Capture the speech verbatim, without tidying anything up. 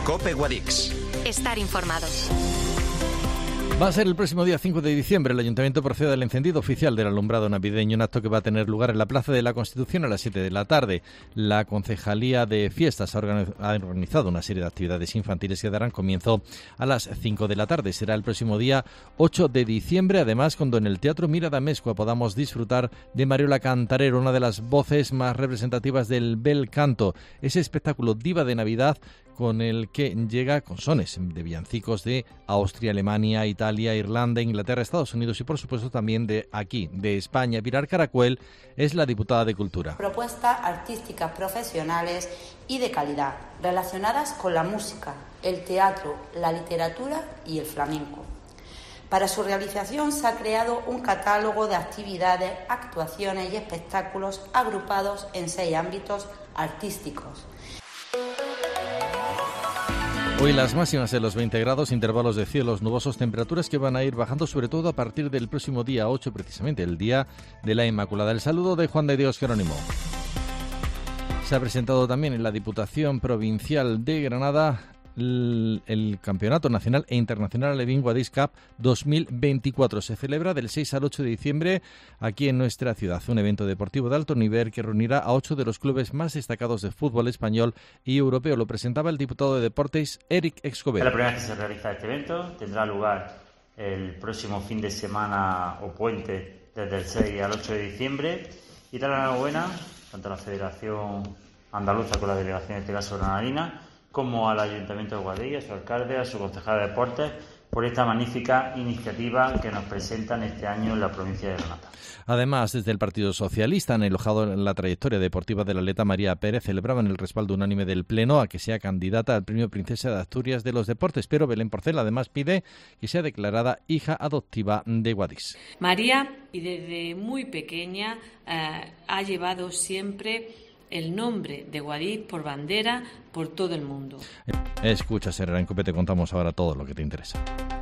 COPE Guadix. Estar informados. Va a ser el próximo día cinco de diciembre. El Ayuntamiento procede al encendido oficial del alumbrado navideño, un acto que va a tener lugar en la Plaza de la Constitución a las siete de la tarde. La Concejalía de Fiestas ha organizado una serie de actividades infantiles que darán comienzo a las cinco de la tarde. Será el próximo día ocho de diciembre, además cuando en el Teatro Mira d'Amezcua podamos disfrutar de Mariola Cantarero, una de las voces más representativas del bel canto. Ese espectáculo Diva de Navidad con el que llega con sones de villancicos de Austria, Alemania, Italia, Irlanda, Inglaterra, Estados Unidos y por supuesto también de aquí, de España. Pilar Caracuel es la diputada de Cultura. Propuestas artísticas profesionales y de calidad relacionadas con la música, el teatro, la literatura y el flamenco. Para su realización se ha creado un catálogo de actividades, actuaciones y espectáculos agrupados en seis ámbitos artísticos. Hoy las máximas en los veinte grados, intervalos de cielos nubosos, temperaturas que van a ir bajando sobre todo a partir del próximo día ocho, precisamente el día de la Inmaculada. El saludo de Juan de Dios Jerónimo. Se ha presentado también en la Diputación Provincial de Granada el, el Campeonato Nacional e Internacional Alevín Guadix Cup dos mil veinticuatro. Se celebra del seis al ocho de diciembre aquí en nuestra ciudad. Un evento deportivo de alto nivel que reunirá a ocho de los clubes más destacados de fútbol español y europeo. Lo presentaba el diputado de Deportes, Eric Escobedo. Es la primera vez que se realiza este evento. Tendrá lugar el próximo fin de semana o puente desde el seis al ocho de diciembre. Y dar la enhorabuena tanto a la Federación Andaluza con la delegación, en este caso granadina, como al Ayuntamiento de Guadix, a su alcalde, a su concejal de deportes, por esta magnífica iniciativa que nos presentan este año en la provincia de Granada. Además, desde el Partido Socialista han elogiado la trayectoria deportiva de la atleta María Pérez, celebraban el respaldo unánime del Pleno a que sea candidata al Premio Princesa de Asturias de los Deportes, pero Belén Porcel además pide que sea declarada hija adoptiva de Guadix. María, y desde muy pequeña, eh, ha llevado siempre el nombre de Guadix por bandera por todo el mundo. Escucha, Herrera, en COPE te contamos ahora todo lo que te interesa.